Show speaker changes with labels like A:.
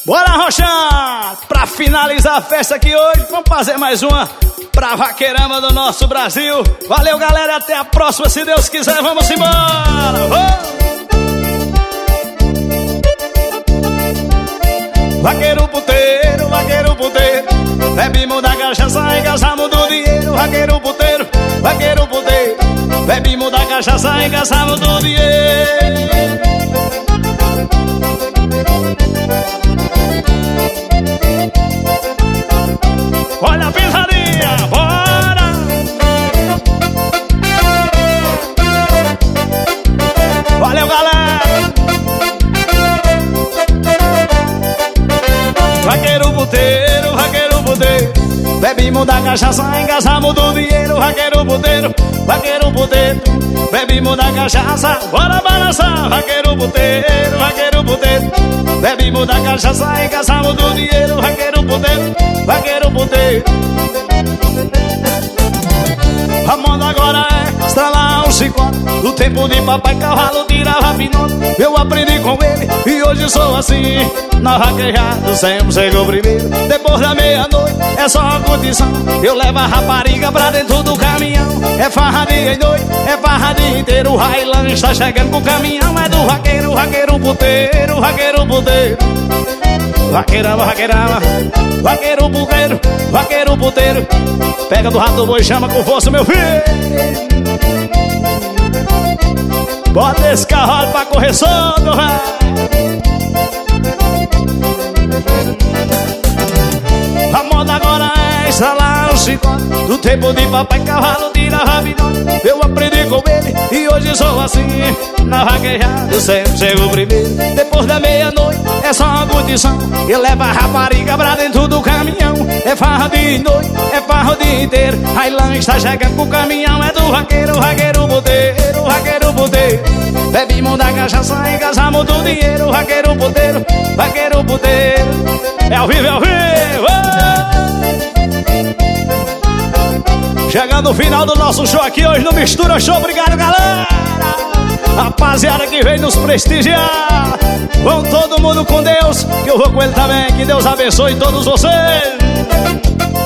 A: Bora, Roxão! Pra finalizar a festa aqui hoje, vamos fazer mais uma pra vaqueirama do nosso Brasil. Valeu, galera, até a próxima, se Deus quiser, vamos embora! Vaqueiro puteiro, bebimos da cachaça e gastamos do dinheiro. Vaqueiro puteiro, bebimos da cachaça e gastamos do dinheiro. Olha a pisadinha, bora! Valeu, galera! Vaqueiro puteiro, bebimos da cachaça, engasamos do dinheiro. Vaqueiro puteiro, bebimos da cachaça, bora balançar. Vaqueiro puteiro, bebimos da cachaça, engasamos do dinheiro. Vaqueiro puteiro. A moda agora é estralar o chicote. Do tempo de papai cavalo tirava pinote. Eu aprendi com ele e hoje sou assim. Na vaquejada sempre chegou primeiro. Depois da meia-noite é só uma curtição. Eu levo a rapariga pra dentro do caminhão. É farra dia e noite, é farra dia inteiro. O Highland está chegando com o caminhão. É do vaqueiro, vaqueiro puteiro. Vaqueirama, vaqueiro puteiro. Pega do rato do boi, chama com força, meu filho. Bota esse cavalo pra correr solto, vai. A moda agora é estralar o chicote. Do tempo de papai cavalo tirava pinote. Eu aprendi com ele e hoje sou assim. Na vaquejada eu sempre chego primeiro. Depois da meia-noite é só uma curtição. Eu levo a rapariga pra dentro do caminhão. É farra de noite, é farra o dia inteiro. Highland está chegando com o caminhão. É do vaqueiro, vaqueiro puteiro. Bebimos da cachaça e gastamos do dinheiro. Vaqueiro puteiro. É ao vivo, é ao vivo. Chegando o final do nosso show aqui hoje no Mistura Show. Obrigado, galera. Rapaziada que veio nos prestigiar. Vão todo mundo com Deus, que eu vou com ele também. Que Deus abençoe todos vocês.